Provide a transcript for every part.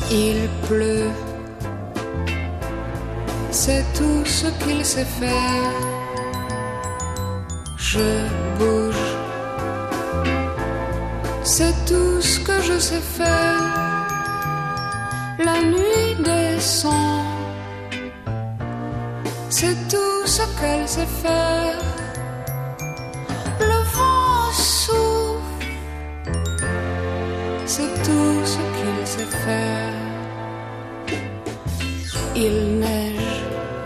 Il pleut, c'est tout ce qu'il sait faire. Je bouge, c'est tout ce que je sais faire. La nuit descend, c'est tout ce qu'elle sait faire. Le vent souffle, c'est tout ce qu'il sait faire. Il neige,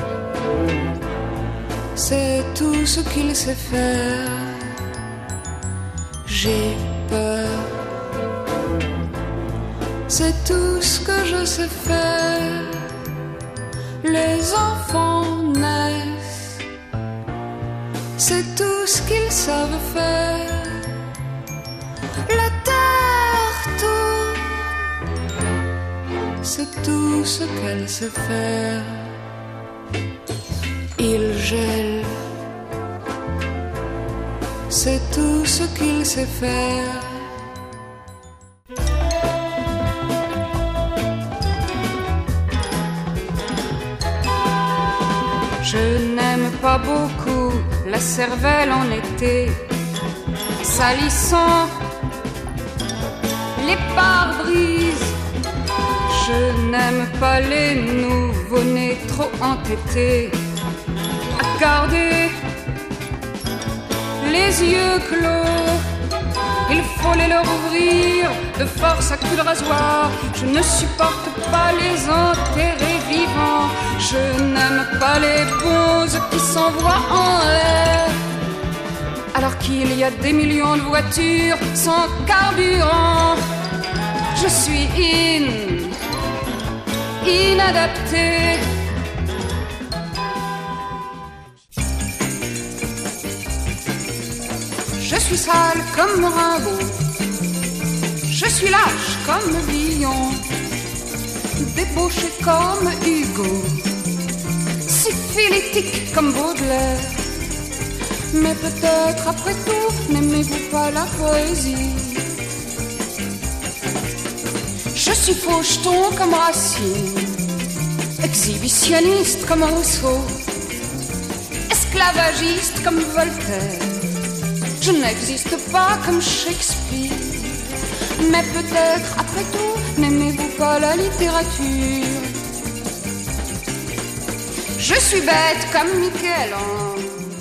c'est tout ce qu'il sait faire. J'ai peur, c'est tout ce que je sais faire. Les enfants naissent, c'est tout ce qu'ils savent faire. La terre tourne, c'est tout ce qu'elle sait faire. Il gèle, c'est tout ce qu'il sait faire. Je n'aime pas beaucoup la cervelle en été, salissant les pare-brises. Je n'aime pas les nouveau-nés trop entêtés à garder les yeux clos. Il faut les leur ouvrir de force à coups de rasoir. Je ne supporte pas les enterrer vivants. Je n'aime pas les bonzes qui s'envoient en l'air alors qu'il y a des millions de voitures sans carburant. Je suis inadapté. Je suis sale comme Rimbaud, je suis lâche comme Villon, débauché comme Hugo, syphilitique comme Baudelaire. Mais peut-être après tout, n'aimez-vous pas la poésie? Je suis faucheton comme Racine, exhibitionniste comme Rousseau, esclavagiste comme Voltaire. Je n'existe pas comme Shakespeare. Mais peut-être, après tout, n'aimez-vous pas la littérature? Je suis bête comme Michel-Ange.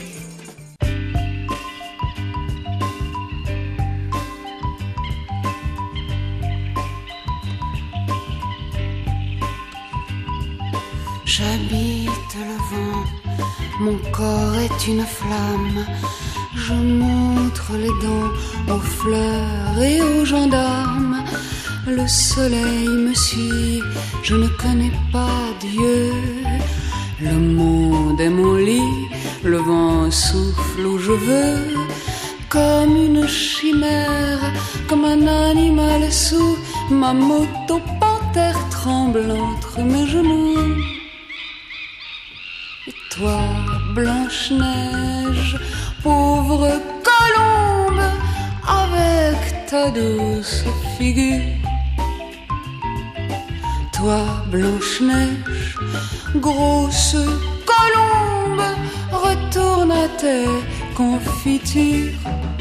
J'habite le vent, mon corps est une flamme. Je montre les dents aux fleurs et aux gendarmes. Le soleil me suit, je ne connais pas Dieu. Le monde est mon lit, le vent souffle où je veux. Comme une chimère, comme un animal sous ma moto panthère tremble entre mes genoux. Et toi, Blanche-Neige, pauvre colombe, avec ta douce figure. Toi, Blanche-Neige, grosse colombe, retourne à tes confitures.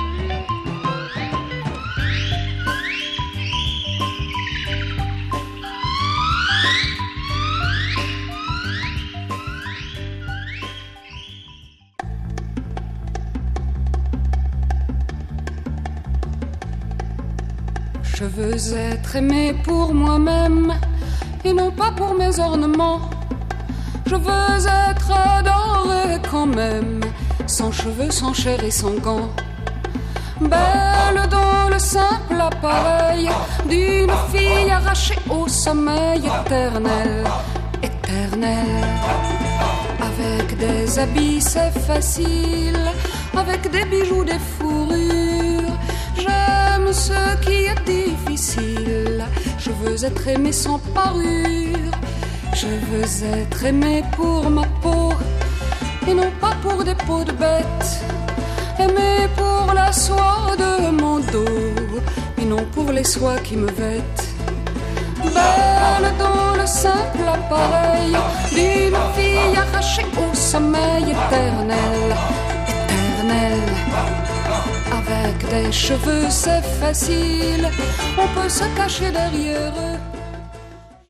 Je veux être aimé pour moi-même et non pas pour mes ornements. Je veux être adoré quand même, sans cheveux, sans chair et sans gants. Belle dans le simple appareil d'une fille arrachée au sommeil éternel, éternel. Avec des habits c'est facile, avec des bijoux, des fourrures. J'aime ce qui est difficile. Je veux être aimé sans parure. Je veux être aimé pour ma peau et non pas pour des peaux de bête. Aimé pour la soie de mon dos et non pour les soies qui me vêtent. Belle le dos le simple appareil d'une fille arrachée au sommeil éternel, éternel. Avec des cheveux c'est facile, on peut se cacher derrière eux